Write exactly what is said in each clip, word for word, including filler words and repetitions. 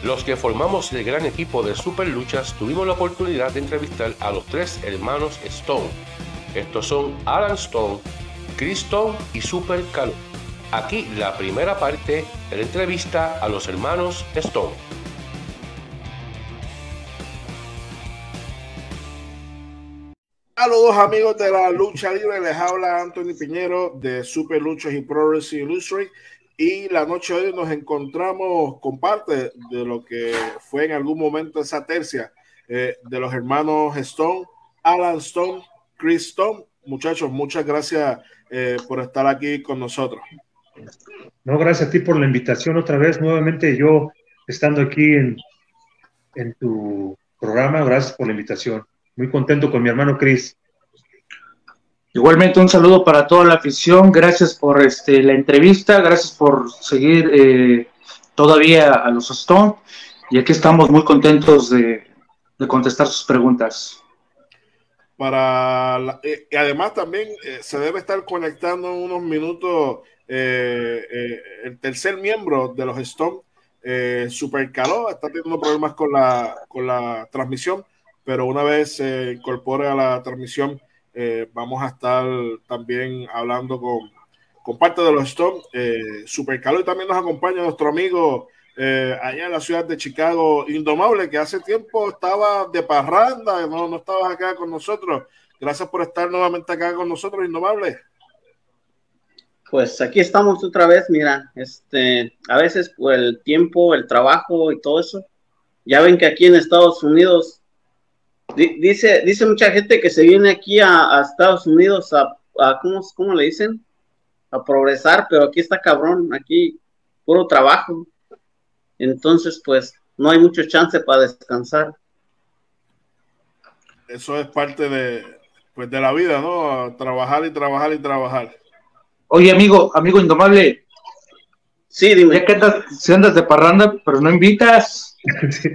Los que formamos el gran equipo de Super Luchas tuvimos la oportunidad de entrevistar a los tres hermanos Stone. Estos son Alan Stone, Chris Stone y Super Calo. Aquí la primera parte de la entrevista a los hermanos Stone. Saludos amigos de la lucha libre, les habla Anthony Piñero de Super Luchas y Pro Wrestling Illustrated. Y la noche de hoy nos encontramos con parte de lo que fue en algún momento esa tercia eh, de los hermanos Stone, Alan Stone, Chris Stone. Muchachos, muchas gracias eh, por estar aquí con nosotros. No, gracias a ti por la invitación otra vez, nuevamente yo estando aquí en, en tu programa, gracias por la invitación. Muy contento con mi hermano Chris. Igualmente un saludo para toda la afición, gracias por este, la entrevista, gracias por seguir eh, todavía a los Stone, y aquí estamos muy contentos de, de contestar sus preguntas. Para la, eh, y además también eh, se debe estar conectando en unos minutos eh, eh, el tercer miembro de los Stone, eh, Super Caló, está teniendo problemas con la, con la transmisión, pero una vez se incorpore a la transmisión, Eh, vamos a estar también hablando con, con parte de los Stone, eh, Super Calo, y también nos acompaña nuestro amigo eh, allá en la ciudad de Chicago, Indomable, que hace tiempo estaba de parranda, no, no estabas acá con nosotros. Gracias por estar nuevamente acá con nosotros, Indomable. Pues aquí estamos otra vez, mira, este, a veces por el tiempo, el trabajo y todo eso, ya ven que aquí en Estados Unidos Dice, dice mucha gente que se viene aquí a, a Estados Unidos a, a ¿cómo, ¿cómo le dicen? A progresar, pero aquí está cabrón, aquí puro trabajo. Entonces, pues, no hay mucho chance para descansar. Eso es parte de, pues, de la vida, ¿no? Trabajar y trabajar y trabajar. Oye, amigo, amigo Indomable. Sí, dime. Ya que andas, si andas de parranda, pero no invitas. Sí.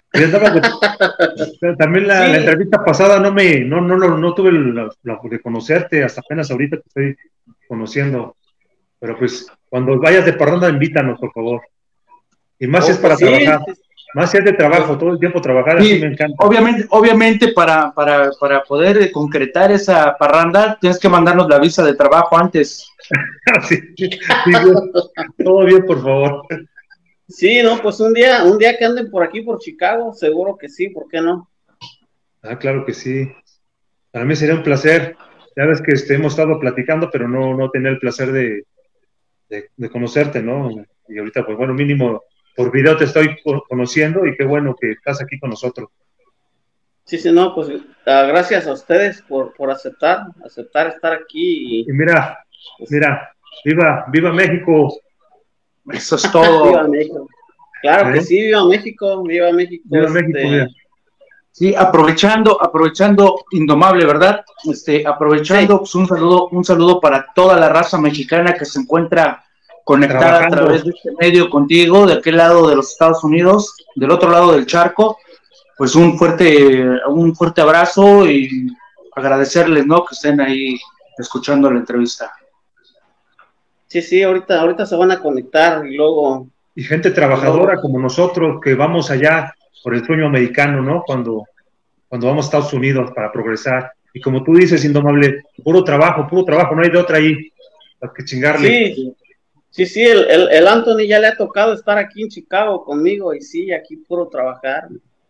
De, también la, sí. la entrevista pasada no me no no no, no tuve la, la de conocerte, hasta apenas ahorita te estoy conociendo, pero pues cuando vayas de parranda invítanos por favor, y más oh, si es para sí. trabajar, más si es de trabajo, todo el tiempo trabajar, sí. Así me encanta. Obviamente, obviamente para, para, para poder concretar esa parranda tienes que mandarnos la visa de trabajo antes. sí, sí, todo bien, por favor. Sí, no, pues un día, un día que anden por aquí, por Chicago, seguro que sí, ¿por qué no? Ah, claro que sí. Para mí sería un placer. Ya ves que este, hemos estado platicando, pero no, no tenía el placer de, de, de conocerte, ¿no? Y ahorita, pues bueno, mínimo por video te estoy conociendo y qué bueno que estás aquí con nosotros. Sí, sí, no, pues uh, gracias a ustedes por, por aceptar, aceptar estar aquí. Y, y mira, pues, mira, viva, viva México. Eso es todo. Viva México. Claro ¿Eh? que sí, viva México, viva México. Viva este... México, mira. Sí, aprovechando, aprovechando, Indomable, ¿verdad? Este, aprovechando, sí. pues un saludo, un saludo para toda la raza mexicana que se encuentra conectada Trabajando. a través de este medio contigo, de aquel lado de los Estados Unidos, del otro lado del charco. Pues un fuerte, un fuerte abrazo y agradecerles, ¿no? Que estén ahí escuchando la entrevista. Sí, sí, ahorita, ahorita se van a conectar y luego... Y gente trabajadora luego... como nosotros que vamos allá por el sueño americano, ¿no? Cuando, cuando vamos a Estados Unidos para progresar. Y como tú dices, Indomable, puro trabajo, puro trabajo, no hay de otra ahí. Hay que chingarle. Sí, sí, sí, el, el, el Anthony ya le ha tocado estar aquí en Chicago conmigo y sí, aquí puro trabajar.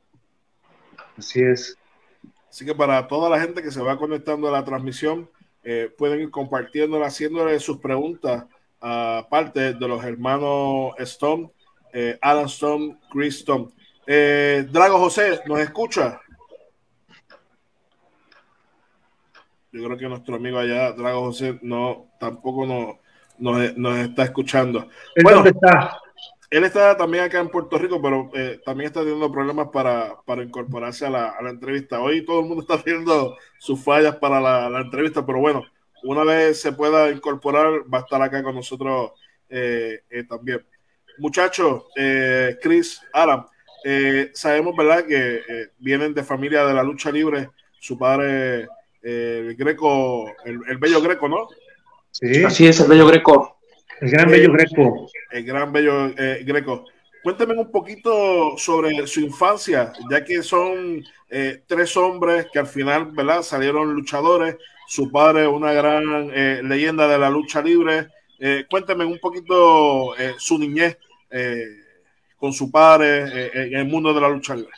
Así es. Así que para toda la gente que se va conectando a la transmisión, Eh, pueden ir compartiéndola, haciéndole sus preguntas a uh, parte de los hermanos Stone, eh, Alan Stone, Chris Stone. Eh, Drago José, ¿nos escucha? Yo creo que nuestro amigo allá, Drago José, no, tampoco nos, nos, nos está escuchando. ¿En bueno, dónde está? Él está también acá en Puerto Rico, pero eh, también está teniendo problemas para, para incorporarse a la, a la entrevista. Hoy todo el mundo está teniendo sus fallas para la, la entrevista, pero bueno, una vez se pueda incorporar, va a estar acá con nosotros eh, eh, también. Muchachos, eh, Chris, Alan, eh, sabemos, ¿verdad?, que eh, vienen de familia de la lucha libre. Su padre, eh, el Greco, el, el Bello Greco, ¿no? Sí. Así es, el Bello Greco. El gran Bello Greco. El gran Bello eh, Greco. cuénteme un poquito sobre su infancia, ya que son eh, tres hombres que al final, ¿verdad?, salieron luchadores. Su padre, una gran eh, leyenda de la lucha libre. Eh, cuénteme un poquito eh, su niñez eh, con su padre eh, en el mundo de la lucha libre.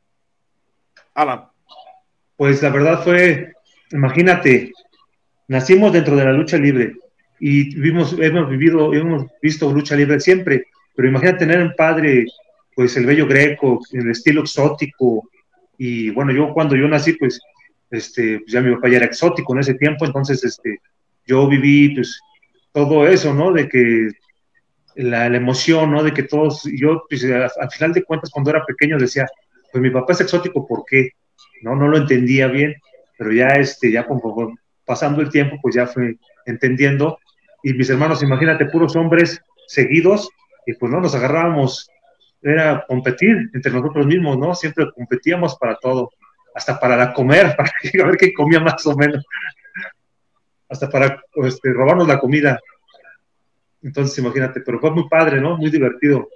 Alan. Pues la verdad fue, imagínate, nacimos dentro de la lucha libre y vimos, hemos vivido, hemos visto lucha libre siempre, pero imagínate tener un padre, pues el bello Greco, el estilo exótico, y bueno, yo cuando yo nací, pues, este, pues ya mi papá ya era exótico en ese tiempo, entonces, este, yo viví, pues, todo eso, ¿no? De que la, la emoción, ¿no? De que todos, yo, pues, al final de cuentas, cuando era pequeño decía, pues mi papá es exótico, ¿por qué? No, no lo entendía bien, pero ya, este, ya como pasando el tiempo, pues ya fui entendiendo, y mis hermanos, imagínate, puros hombres seguidos, y pues no nos agarrábamos, era competir entre nosotros mismos, ¿no? Siempre competíamos para todo, hasta para la comer, para a ver quién comía más o menos, hasta para este, robarnos la comida. Entonces, imagínate, pero fue muy padre, ¿no? Muy divertido.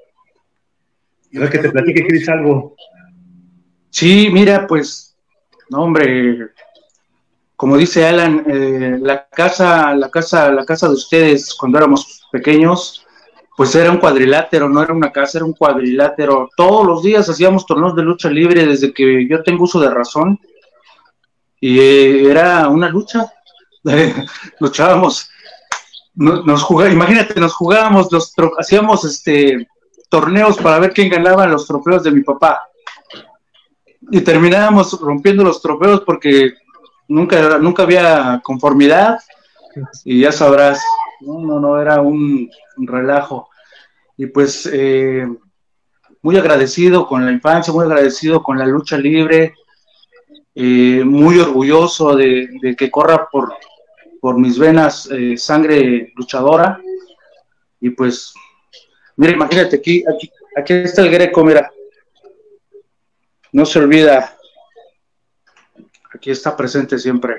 A ver que te platique, Cris, algo. Sí, mira, pues, no, hombre, como dice Alan, eh, la casa, la casa, la casa de ustedes cuando éramos pequeños, pues era un cuadrilátero, no era una casa, era un cuadrilátero. Todos los días hacíamos torneos de lucha libre desde que yo tengo uso de razón, y eh, era una lucha, eh, luchábamos, nos, nos jugábamos, imagínate, nos jugábamos, los hacíamos este torneos para ver quién ganaba los trofeos de mi papá. Y terminábamos rompiendo los trofeos porque nunca, nunca había conformidad, y ya sabrás, no, no, no, era un, un relajo. Y pues eh, muy agradecido con la infancia, muy agradecido con la lucha libre, eh, muy orgulloso de, de que corra por, por mis venas eh, sangre luchadora. Y pues, mira, imagínate, aquí, aquí, aquí está el Greco, mira. No se olvida, aquí está presente siempre.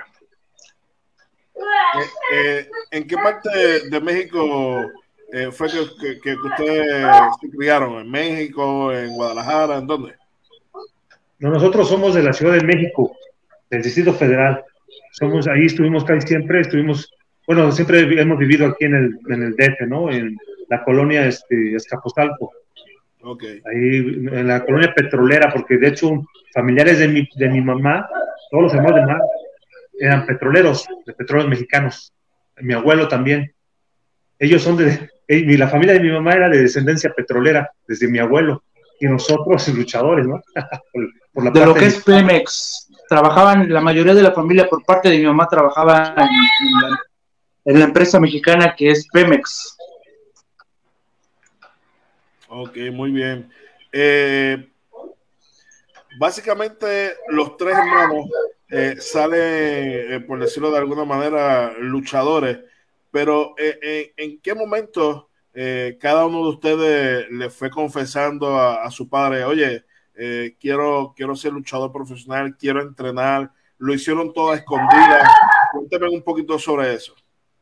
Eh, eh, ¿En qué parte de, de México eh, fue que, que, que ustedes se criaron? ¿En México, en Guadalajara, en dónde? No, nosotros somos de la Ciudad de México, del Distrito Federal. Somos, ahí estuvimos casi siempre, estuvimos, bueno, siempre hemos vivido aquí en el, en el D F, ¿no? En la colonia este, Azcapotzalco. Okay. Ahí en la colonia petrolera, porque de hecho familiares de mi, de mi mamá, todos los hermanos de mamá eran petroleros, de petróleos mexicanos. Mi abuelo también. Ellos son de, y la familia de mi mamá era de descendencia petrolera, desde mi abuelo, y nosotros luchadores, ¿no? por, por la de parte lo que de es Pemex, trabajaban, la mayoría de la familia por parte de mi mamá trabajaba en, en, la, en la empresa mexicana que es Pemex. Ok, muy bien. Eh, básicamente los tres hermanos eh, salen, eh, por decirlo de alguna manera, luchadores, pero eh, eh, ¿en qué momento eh, cada uno de ustedes le fue confesando a, a su padre, oye, eh, quiero, quiero ser luchador profesional, quiero entrenar? ¿Lo hicieron todas escondidas? Cuéntame un poquito sobre eso.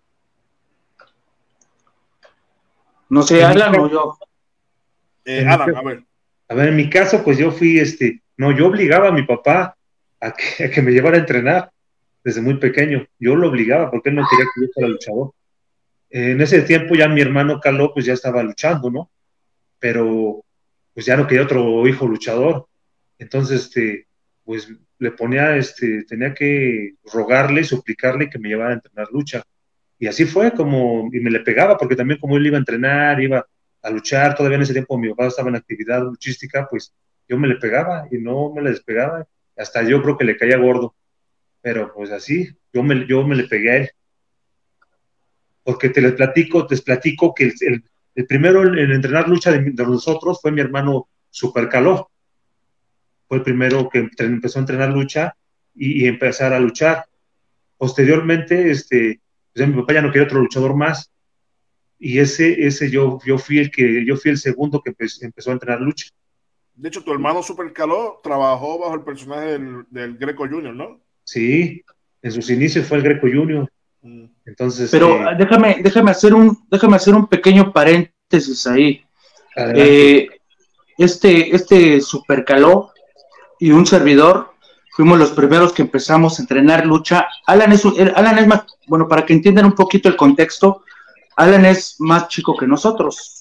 No sé, Alan o yo. Eh, Alan, a ver. A ver, en mi caso, pues yo fui, este, no, yo obligaba a mi papá a que, a que me llevara a entrenar desde muy pequeño. Yo lo obligaba porque él no quería que yo fuera luchador. Eh, en ese tiempo ya mi hermano Carlos, pues ya estaba luchando, ¿no? Pero, pues ya no quería otro hijo luchador. Entonces, este, pues le ponía, este, tenía que rogarle, suplicarle que me llevara a entrenar lucha. Y así fue como, y me le pegaba, porque también como él iba a entrenar, iba a luchar, todavía en ese tiempo mi papá estaba en actividad luchística, pues yo me le pegaba y no me le despegaba, hasta yo creo que le caía gordo, pero pues así, yo me, yo me le pegué a él. Porque te les platico, te les platico que el, el, el primero en, en entrenar lucha de, de nosotros fue mi hermano Super Caló, fue el primero que empezó a entrenar lucha y, y empezar a luchar. Posteriormente, este, pues mi papá ya no quería otro luchador más, y ese, ese yo, yo fui el que, yo fui el segundo que empezó, empezó a entrenar lucha. De hecho, tu hermano Super Caló trabajó bajo el personaje del, del Greco Junior, ¿no? Sí, en sus inicios fue el Greco Junior. Mm. Entonces, pero eh, déjame, déjame hacer un, déjame hacer un pequeño paréntesis ahí. Eh, este, este Supercaló y un servidor fuimos los primeros que empezamos a entrenar lucha. Alan es, un, Alan es más, bueno, para que entiendan un poquito el contexto, Alan es más chico que nosotros.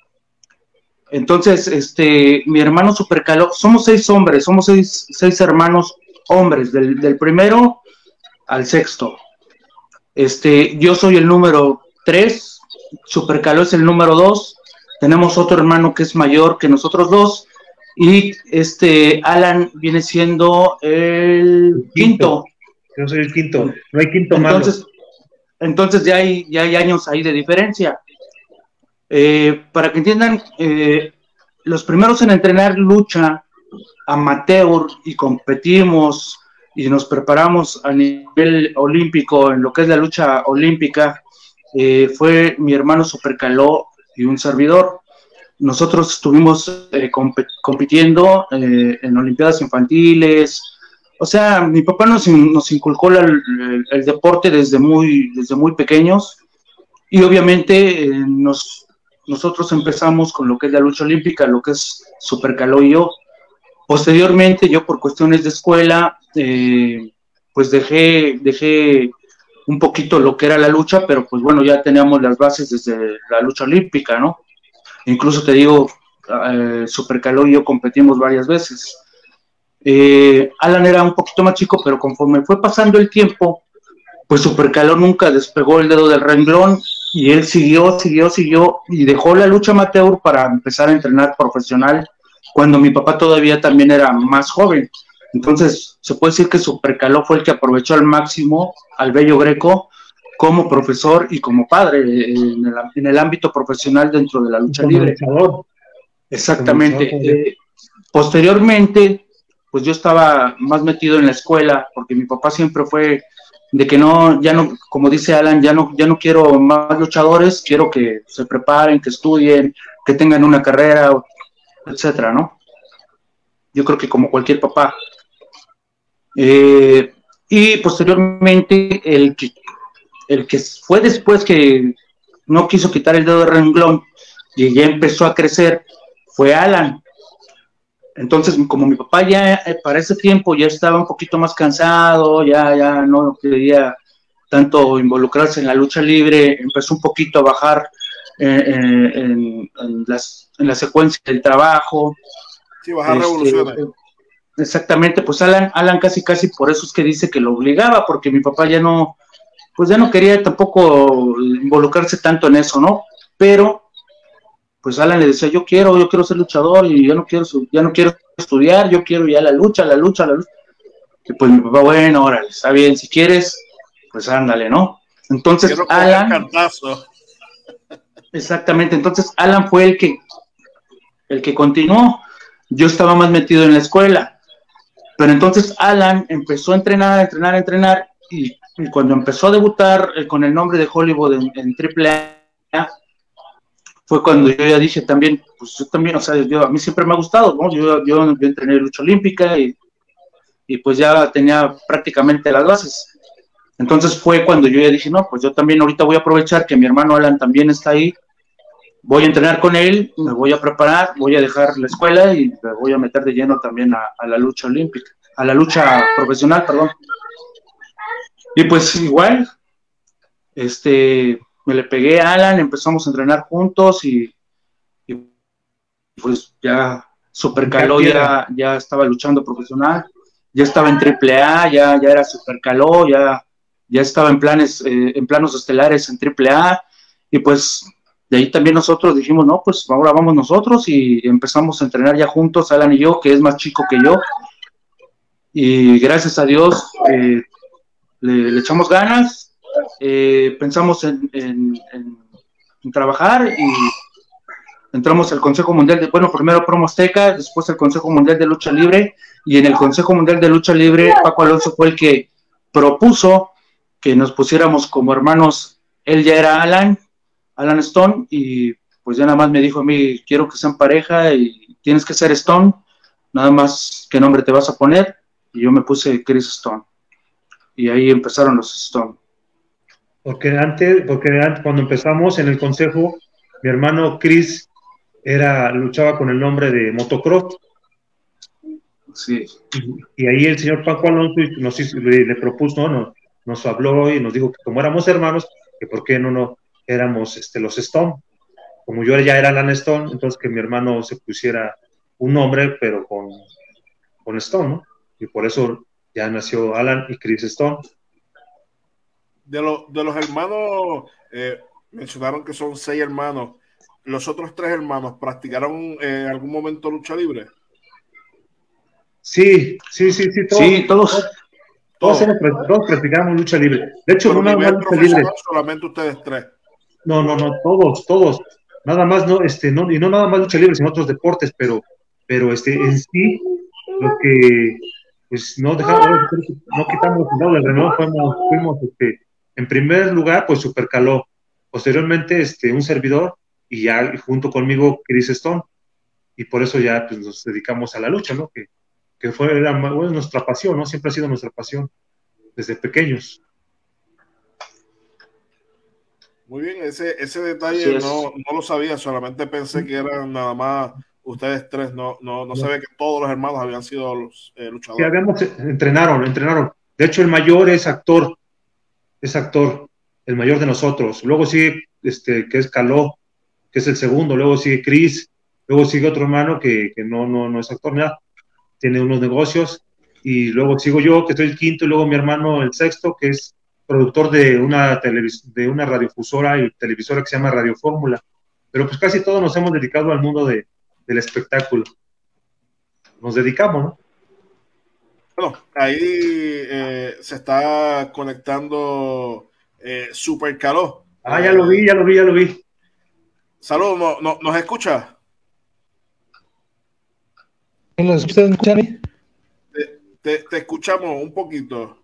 Entonces, este, mi hermano Supercaló, somos seis hombres, somos seis, seis hermanos hombres, del, del primero al sexto. Este, yo soy el número tres, Supercaló es el número dos, tenemos otro hermano que es mayor que nosotros dos, y este Alan viene siendo el quinto. quinto. Yo soy el quinto, no hay quinto entonces, malo. Entonces ya hay, ya hay años ahí de diferencia. Eh, para que entiendan, eh, los primeros en entrenar lucha amateur y competimos y nos preparamos a nivel olímpico en lo que es la lucha olímpica, eh, fue mi hermano Supercaló y un servidor. Nosotros estuvimos eh, comp- compitiendo eh, en olimpiadas infantiles. O sea, mi papá nos, nos inculcó la, el, el deporte desde muy, desde muy pequeños, y obviamente eh, nos, nosotros empezamos con lo que es la lucha olímpica, lo que es Supercaló y yo. Posteriormente, yo por cuestiones de escuela, eh, pues dejé, dejé un poquito lo que era la lucha, pero pues bueno, ya teníamos las bases desde la lucha olímpica, ¿no? Incluso te digo, eh, Supercaló y yo competimos varias veces. Eh, Alan era un poquito más chico, pero conforme fue pasando el tiempo, pues Supercaló nunca despegó el dedo del renglón, y él siguió, siguió, siguió, y dejó la lucha amateur para empezar a entrenar profesional, cuando mi papá todavía también era más joven. Entonces, se puede decir que Supercaló fue el que aprovechó al máximo al Bello Greco como profesor y como padre en el, en el ámbito profesional dentro de la lucha libre. Exactamente. Eh, posteriormente, pues yo estaba más metido en la escuela, porque mi papá siempre fue de que no, ya no, como dice Alan, ya no, ya no quiero más luchadores, quiero que se preparen, que estudien, que tengan una carrera, etcétera, ¿no? Yo creo que como cualquier papá. Eh, y posteriormente, el que, el que fue después que no quiso quitar el dedo de renglón y ya empezó a crecer, fue Alan. Entonces, como mi papá ya eh, para ese tiempo ya estaba un poquito más cansado, ya, ya no quería tanto involucrarse en la lucha libre, empezó un poquito a bajar eh, eh, en, en, las, en la secuencia del trabajo. Sí, bajar este, revoluciones. Exactamente, pues Alan, Alan casi casi por eso es que dice que lo obligaba, porque mi papá ya no, pues ya no quería tampoco involucrarse tanto en eso, ¿no? Pero pues Alan le decía, yo quiero, yo quiero ser luchador, y yo no quiero, ya no quiero estudiar, yo quiero ya la lucha, la lucha, la lucha. Y pues mi papá, bueno, órale, está bien, si quieres, pues ándale, ¿no? Entonces quiero Alan, exactamente, entonces Alan fue el que, el que continuó. Yo estaba más metido en la escuela, pero entonces Alan empezó a entrenar, a entrenar, a entrenar, y, y cuando empezó a debutar eh, con el nombre de Hollywood en, en triple A, fue cuando yo ya dije también, pues yo también, o sea, yo, a mí siempre me ha gustado, ¿no? Yo, yo, yo entrené lucha olímpica y, y pues ya tenía prácticamente las bases. Entonces fue cuando yo ya dije, no, pues yo también ahorita voy a aprovechar que mi hermano Alan también está ahí, voy a entrenar con él, me voy a preparar, voy a dejar la escuela y me voy a meter de lleno también a, a la lucha olímpica, a la lucha profesional, perdón. Y pues igual, este... me le pegué a Alan, empezamos a entrenar juntos y, y pues ya Supercaló ya, ya estaba luchando profesional, ya estaba en triple A, ya, ya era Supercaló, ya, ya estaba en planes, eh, en planos estelares en triple A, y pues de ahí también nosotros dijimos, no, pues ahora vamos nosotros, y empezamos a entrenar ya juntos, Alan y yo, que es más chico que yo, y gracias a Dios eh, le, le echamos ganas. Eh, pensamos en, en, en, en trabajar y entramos al Consejo Mundial de, bueno, primero Promo Azteca, después el Consejo Mundial de Lucha Libre, y en el Consejo Mundial de Lucha Libre Paco Alonso fue el que propuso que nos pusiéramos como hermanos. Él ya era Alan, Alan Stone, y pues ya nada más me dijo a mí, quiero que sean pareja y tienes que ser Stone, nada más qué nombre te vas a poner, y yo me puse Chris Stone, y ahí empezaron los Stone. Porque antes, porque antes, cuando empezamos en el consejo, mi hermano Chris era, luchaba con el nombre de Motocross. Sí. Y, y ahí el señor Paco Alonso nos hizo, le, le propuso, ¿no? Nos habló y nos dijo que como éramos hermanos, que por qué no, no éramos este, los Stone. Como yo ya era Alan Stone, entonces que mi hermano se pusiera un nombre, pero con, con Stone, ¿no? Y por eso ya nació Alan y Chris Stone. De, lo, de los hermanos, eh, mencionaron que son seis hermanos. ¿Los otros tres hermanos practicaron en algún momento lucha libre? Sí, sí, sí, sí, todos. Sí, todos. Todos, todos, todos, todos practicamos lucha libre. De hecho, pero no nada más lucha libre. Solamente ustedes tres. No, no, no, todos, todos. Nada más, no, este, no, y no nada más lucha libre, sino otros deportes, pero, pero este, en sí, lo que, pues, no dejamos, no quitamos el lado del renglón, fuimos, fuimos, este, en primer lugar, pues, Supercaló. Posteriormente, este, un servidor, y ya junto conmigo, Chris Stone. Y por eso ya, pues, nos dedicamos a la lucha, ¿no? Que, que fue era, bueno, nuestra pasión, ¿no? Siempre ha sido nuestra pasión, desde pequeños. Muy bien, ese, ese detalle no, no lo sabía, solamente pensé que eran nada más ustedes tres, no, no, no sabía que todos los hermanos habían sido los eh, luchadores. Sí, habíamos, entrenaron, entrenaron. De hecho, el mayor es actor, es actor, el mayor de nosotros. Luego sigue, este, que es Caló, que es el segundo. Luego sigue Chris. Luego sigue otro hermano que, que no, no, no es actor, nada. Tiene unos negocios. Y luego sigo yo, que soy el quinto. Y luego mi hermano, el sexto, que es productor de una, televis de una radiofusora y televisora que se llama Radio Fórmula. Pero pues casi todos nos hemos dedicado al mundo de, del espectáculo. Nos dedicamos, ¿no? Bueno, ahí eh, se está conectando eh, Supercaló. Ah, ya lo vi, ya lo vi, ya lo vi. Saludos, ¿no, no, ¿nos escucha? ¿Nos escuchan? Te, te, te escuchamos un poquito.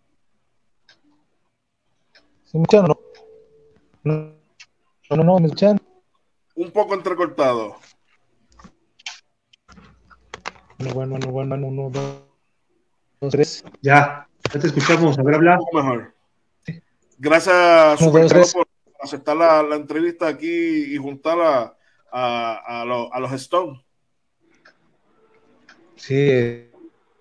¿Se escuchan o no? No, no, no, ¿me escuchan? Un poco entrecortado. Bueno, bueno, bueno, bueno, bueno, uno, dos, dos, tres. Ya, ya te escuchamos, a ver, habla. Un poco mejor. Gracias, Supercaló, por aceptar la, la entrevista aquí y juntar a, a, a, lo, a los Stone. Sí. Eh,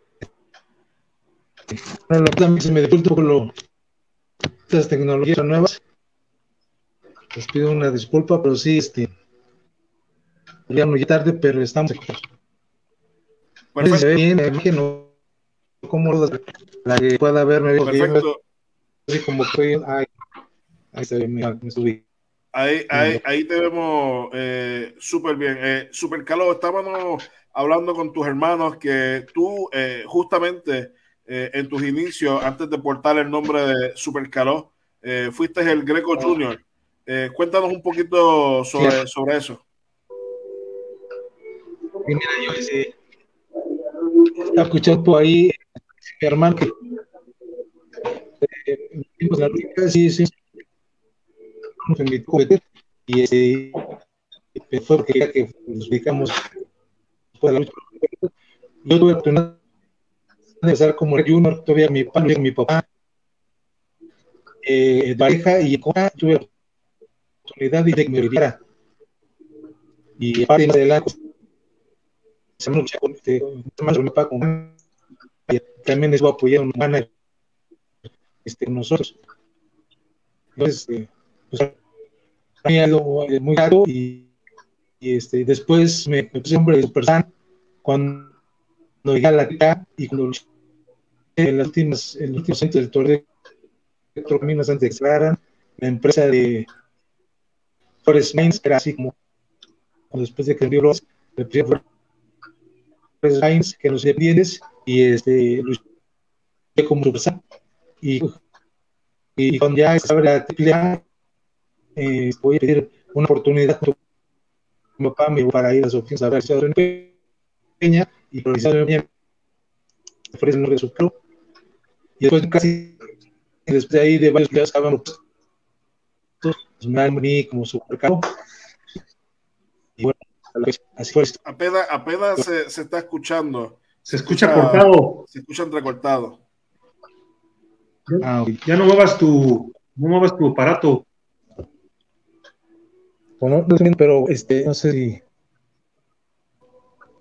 bueno, también se me dificulta un poco lo, estas tecnologías nuevas. Les pido una disculpa, pero sí, este, ya muy tarde, pero estamos aquí. Se ve bien, me imagino cómo la que pueda verme bien, así como estoy, ahí, ahí se ve, me, me subí. Ahí, ahí, ahí te vemos eh, súper bien. Eh, Supercaló, estábamos hablando con tus hermanos que tú eh, justamente eh, en tus inicios, antes de portar el nombre de Supercaló, eh, fuiste el Greco Junior. Eh, cuéntanos un poquito sobre, sobre eso. Y mira, yo ese, estaba escuchando por ahí mi hermano que eh, la lucha, sí, sí, nos invitó a competir y ese, fue porque ya que nos dedicamos a la lucha. Yo tuve la oportunidad de estar como junior, todavía mi padre, mi papá, eh, pareja, y tuve la oportunidad de que me viviera. Y aparte de adelante, se me lucha con mi papá, con también les voy a apoyar un manager este, con nosotros. Entonces, eh, pues, ha ido muy alto y, y este, después me, me puse hombre de Super San cuando llegué a la T A y cuando en las últimas, en los últimos años del torneo cuatro caminos antes de que cerraran, la empresa de Forest Mines era así como después de que el libro le pusieron Forest Mines, que no sé bienes, y este luché como Super y, y cuando ya estaba la triple A, eh, voy a pedir una oportunidad con mi papá me para ir a su oficina a ver si en Peña y priorizar me ofrece el nombre de su club y después casi después de ahí de varios días estaban pues me han venido como Supercaló y bueno, así fue. Apenas, apenas se, se está escuchando. Se, se escucha, escucha cortado. Se escucha entrecortado. Ah, ya no muevas tu, no muevas tu aparato. Bueno, pero este, no sé si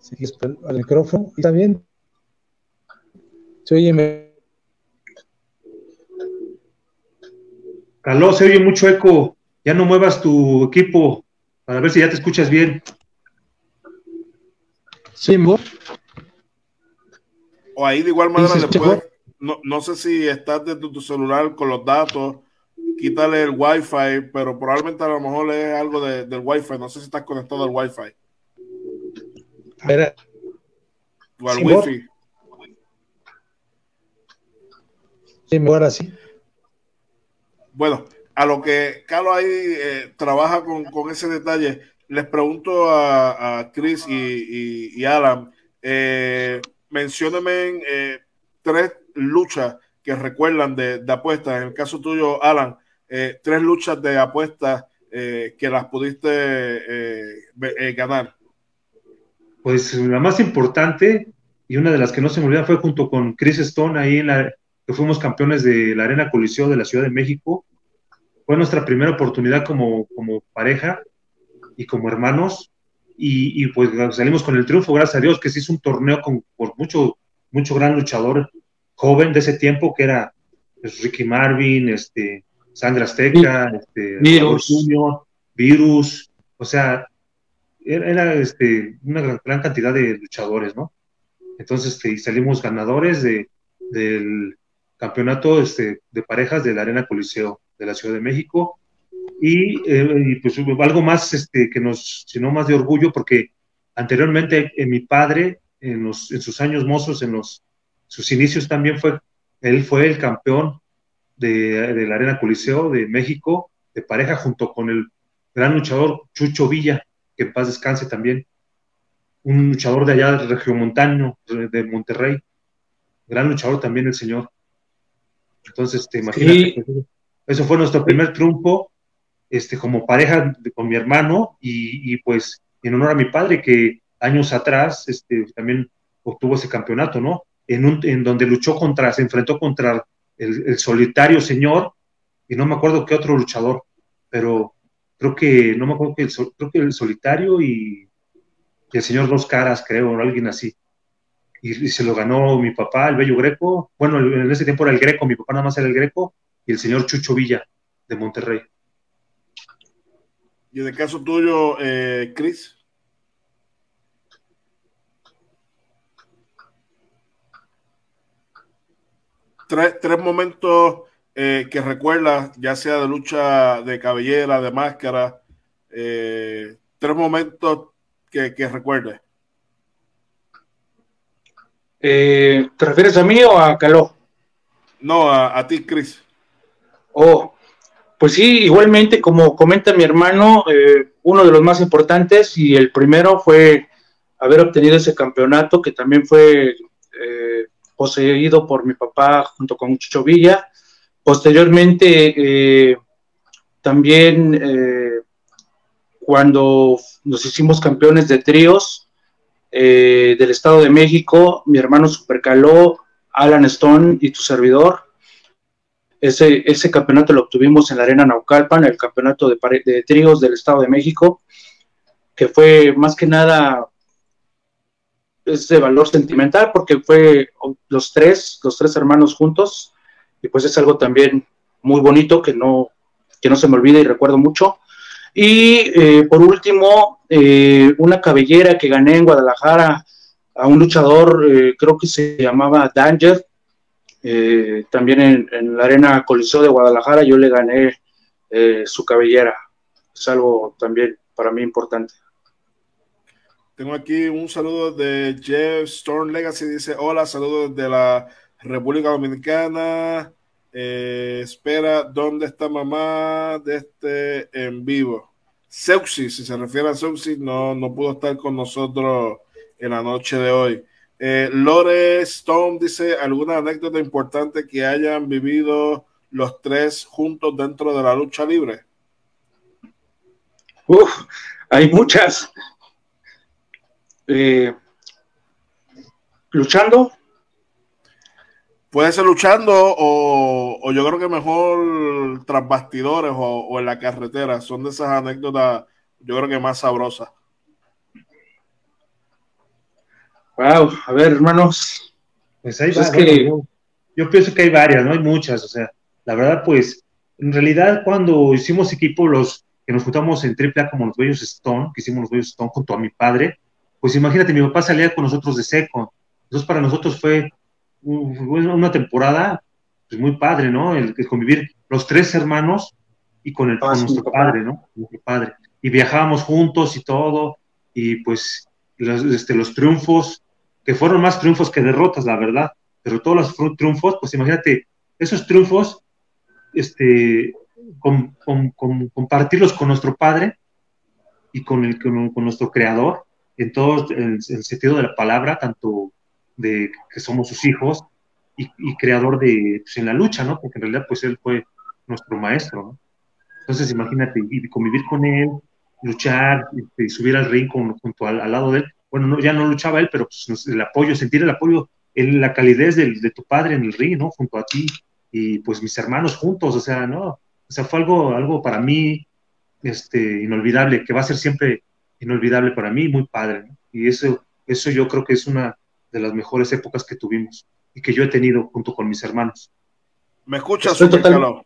Sí, al micrófono. ¿Está bien? ¿Se oye? Me... Caló, se oye mucho eco. Ya no muevas tu equipo para ver si ya te escuchas bien. ¿Sí, mejor? O ahí de igual manera ¿Sí, le puedes, no, no sé si estás desde tu celular con los datos, quítale el Wi-Fi, pero probablemente a lo mejor es algo de, del Wi-Fi. No sé si estás conectado al Wi-Fi. A ver, O al ¿sí, Wi-Fi. Sí, mejor así. Bueno, a lo que Carlos ahí eh, trabaja con, con ese detalle, les pregunto a, a Chris y, y, y Alan, eh, menciónenme eh, tres luchas que recuerdan de, de apuestas. En el caso tuyo, Alan, eh, tres luchas de apuestas eh, que las pudiste eh, eh, ganar. Pues la más importante y una de las que no se me olvida fue junto con Chris Stone ahí en la que fuimos campeones de la Arena Coliseo de la Ciudad de México. Fue nuestra primera oportunidad como, como pareja y como hermanos y, y, pues salimos con el triunfo, gracias a Dios, que se hizo un torneo con por mucho, mucho gran luchador joven de ese tiempo que era pues, Ricky Marvin, este, Sangre Azteca, este, Robert Virus. Junior, Virus, o sea, era, era este, una gran, gran, cantidad de luchadores, ¿no? Entonces este, salimos ganadores de, del campeonato este, de parejas de la Arena Coliseo de la Ciudad de México y, eh, y pues algo más este, que nos, sino más de orgullo, porque anteriormente eh, mi padre, en, los, en sus años mozos, en los, sus inicios también fue, él fue el campeón de, de la Arena Coliseo de México, de pareja, junto con el gran luchador Chucho Villa, que en paz descanse también, un luchador de allá, de regiomontano, de Monterrey, gran luchador también el señor. Entonces, te imagínate, Sí. pues, eso fue nuestro primer triunfo este, como pareja de, con mi hermano y, y, pues en honor a mi padre que años atrás este, también obtuvo ese campeonato, ¿no? En, un, en donde luchó contra, se enfrentó contra el, el solitario señor y no me acuerdo qué otro luchador, pero creo que, no me acuerdo que el, creo que el solitario y, y el señor Dos Caras, creo, o alguien así. Y, y se lo ganó mi papá, el Bello Greco, bueno, en ese tiempo era el Greco, mi papá nada más era el Greco, y el señor Chucho Villa de Monterrey. Y en el caso tuyo, eh, Chris. Tres, tres momentos eh, que recuerdas, ya sea de lucha de cabellera, de máscara, eh, tres momentos que, que recuerdes. Eh, ¿Te refieres a mí o a Caló? No, a, a ti, Chris. Oh, pues sí, igualmente, como comenta mi hermano, eh, uno de los más importantes y el primero fue haber obtenido ese campeonato que también fue eh, poseído por mi papá junto con Chucho Villa. Posteriormente, eh, también eh, cuando nos hicimos campeones de tríos eh, del Estado de México, mi hermano Supercaló, Alan Stone y tu servidor. Ese, ese campeonato lo obtuvimos en la Arena Naucalpan, el campeonato de, de tríos del Estado de México, que fue más que nada es de valor sentimental porque fue los tres, los tres hermanos juntos, y pues es algo también muy bonito que no, que no se me olvida y recuerdo mucho. Y eh, por último, eh, una cabellera que gané en Guadalajara a un luchador, eh, creo que se llamaba Danger, eh, también en, en la Arena Coliseo de Guadalajara, yo le gané eh, su cabellera. Es algo también para mí importante. Tengo aquí un saludo de Jeff Storm Legacy, dice, hola, saludos de la República Dominicana, eh, espera, ¿dónde está mamá de este en vivo? Seuxi, si se refiere a Seuxi, no, no pudo estar con nosotros en la noche de hoy. Eh, Lore Stone dice, ¿alguna anécdota importante que hayan vivido los tres juntos dentro de la lucha libre? Uf, hay muchas. Eh, ¿Luchando? Puede ser luchando o, o yo creo que mejor tras bastidores o, o en la carretera. Son de esas anécdotas, yo creo que más sabrosas. Wow, a ver, hermanos. Pues ahí Pues va, es que... bueno, yo, yo pienso que hay varias, no hay muchas, o sea, la verdad, pues, en realidad cuando hicimos equipo, los que nos juntamos en Triple A como los Bellos Stone, que hicimos los Bellos Stone junto a mi padre, pues imagínate, mi papá salía con nosotros de seco, entonces para nosotros fue un- una temporada pues, muy padre, ¿no? El, el convivir los tres hermanos y con, el, Ah, con sí, mi nuestro papá. padre, ¿no? Nuestro padre. Y viajábamos juntos y todo, y pues los, este, los triunfos, que fueron más triunfos que derrotas, la verdad, pero todos los fru- triunfos, pues imagínate, esos triunfos, este, con, con, con, compartirlos con nuestro padre y con, el, con, con nuestro creador, en todo el, el, sentido de la palabra, tanto de que somos sus hijos y, y creador de, pues, en la lucha, ¿no? Porque en realidad, pues él fue nuestro maestro, ¿no? Entonces, imagínate, y convivir con él, luchar, y subir al ring con, junto al, al, lado de él. Bueno, no, ya no luchaba él, pero pues, el apoyo, sentir el apoyo, el, la calidez del, de tu padre en el ring, ¿no? Junto a ti, y pues mis hermanos juntos, o sea, ¿no? O sea, fue algo, algo para mí este, inolvidable, que va a ser siempre inolvidable para mí, muy padre, ¿no? Y eso, eso yo creo que es una de las mejores épocas que tuvimos y que yo he tenido junto con mis hermanos. ¿Me escuchas, Estoy Super total... Caló?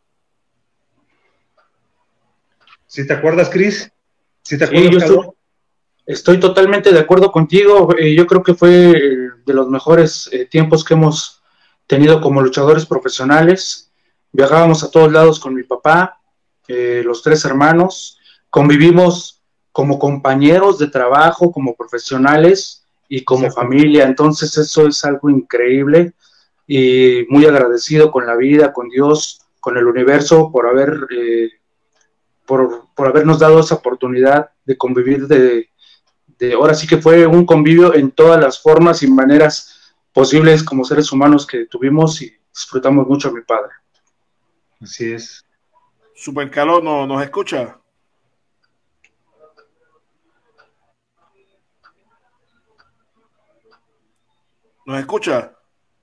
¿Sí te acuerdas, Chris? ¿Sí te Sí, acuerdas, yo estoy, Caló? estoy totalmente de acuerdo contigo. Eh, yo creo que fue eh, de los mejores eh, tiempos que hemos tenido como luchadores profesionales. Viajábamos a todos lados con mi papá, eh, los tres hermanos, convivimos como compañeros de trabajo, como profesionales y como familia. Entonces eso es algo increíble y muy agradecido con la vida, con Dios, con el universo por haber... Eh, Por, por habernos dado esa oportunidad de convivir de, de, ahora sí que fue un convivio en todas las formas y maneras posibles como seres humanos que tuvimos y disfrutamos mucho a mi padre. Así es. Super Caló, ¿no, ¿nos escucha? ¿Nos escucha?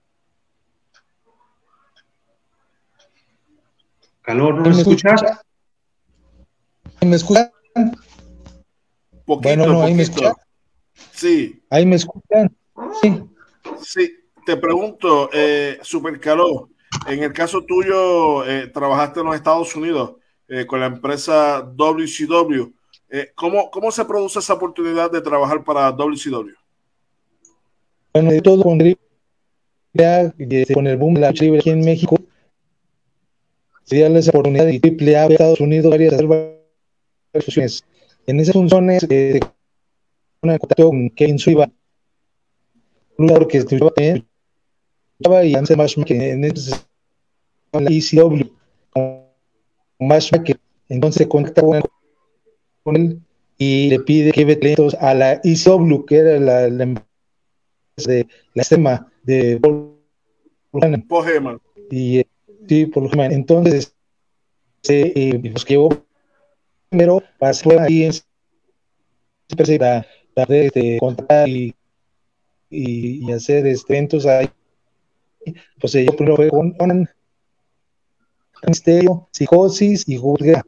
Calor, ¿no nos escuchas? ¿Me escuchan? Poquito, bueno, no, ahí poquito. me escuchan. Sí. Ahí me escuchan. Sí. Sí, te pregunto, eh, Super Caló, en el caso tuyo, eh, trabajaste en los Estados Unidos eh, con la empresa W C W. Eh, ¿cómo, ¿Cómo se produce esa oportunidad de trabajar para W C W? Bueno, de todo con, con el boom de la lucha libre aquí en México, se dio esa oportunidad de Triple A de Estados Unidos varias, varias funciones. En esas funciones, eh, una contacto con Kevin Sullivan, un luchador que estudiaba también, y antes más que en ese la E C W, con más que entonces se contacta con, con él y le pide que lleve talentos a la E C W, que era la, la empresa de la sistema de Paul Heyman. Y sí, por lo general. Entonces, se eh, los llevó primero para hacer ahí en para, para este, contar y, y, y hacer este, eventos ahí. Pues yo primero fue con Conan, Misterio, Psicosis y Juzga.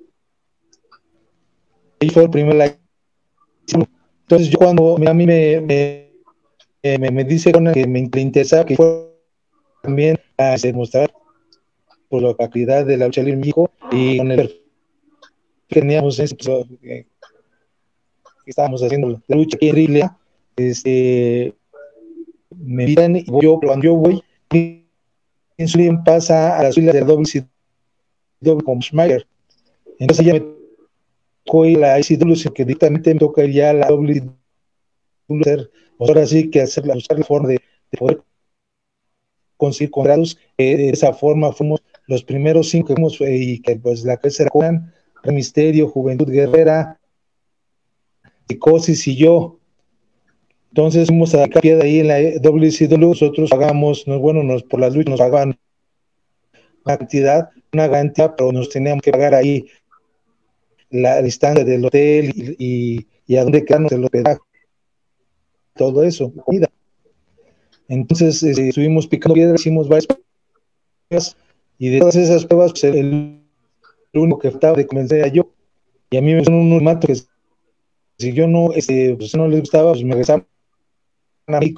Ahí fue el primer live. Entonces, yo cuando a mí me, me, me, me dice Conan que me interesaba que fuera también a demostrar por la calidad de la lucha libre en México y con el que teníamos ese, pues, que estábamos haciendo la lucha aquí en Triple A, este, me invitan y yo, cuando yo voy, Insulin pasa a las filas de W C W con Schmager. Entonces ya me tocó ir a la I C W, que directamente me toca ir ya a la W C W, pues ahora sí que hacer la, buscar la forma de, de poder conseguir contratos. Eh, de esa forma fuimos los primeros cinco que fuimos, eh, y que pues la cabeza era Conan, Rey Misterio, Juventud Guerrera, Psicosis y yo. Entonces fuimos a la de ahí en la W C W, nosotros pagamos, no, bueno, nos, por las luchas nos pagaban una cantidad, una cantidad, pero nos teníamos que pagar ahí la distancia del hotel y, y, y a dónde quedarnos el hospedaje, todo eso, comida. Entonces eh, estuvimos picando piedra, hicimos varias pruebas y de todas esas pruebas pues, el, el único que faltaba de convencer a yo, y a mí me pusieron un ultimato que si yo no, este, pues, no les gustaba, pues me regresaban a México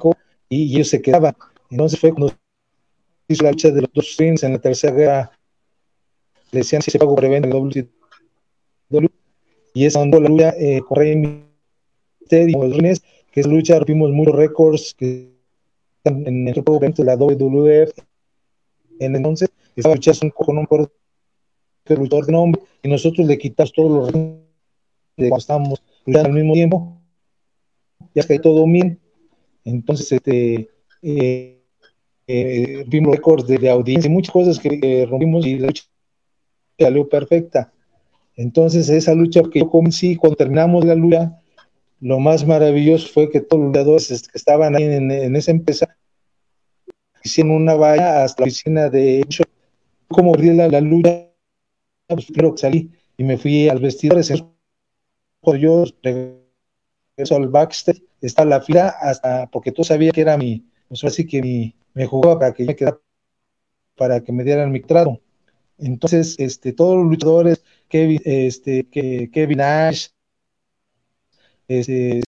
y, y ellos se quedaban. Entonces fue cuando hizo la lucha de los dos rings en la tercera guerra, le decían si se pago preventa en el W C W, y es cuando la lucha eh, con Rey Mysterio, los rines, que es lucha, rompimos muchos récords que están en el juego de la W W F. En entonces estaba luchando con un corte luchador de nombre, y nosotros le quitamos todos los rines de cuando estábamos luchando al mismo tiempo, ya que todo bien. Entonces este eh, eh, vimos récords de, de audiencia y muchas cosas que eh, rompimos, y la lucha salió perfecta. Entonces esa lucha que yo comencé, cuando terminamos la lucha, lo más maravilloso fue que todos los luchadores que estaban ahí en, en esa empresa hicieron una valla hasta la oficina de hecho. Como perdí la, la lucha, pues primero que salí y me fui al vestidor, yo regreso al backstage, está la fila hasta, porque tú sabías que era mi, pues así que mi, me jugaba para que yo me quedara, para que me dieran mi trato. Entonces, este, todos los luchadores, Kevin, este, que, Kevin Nash, este,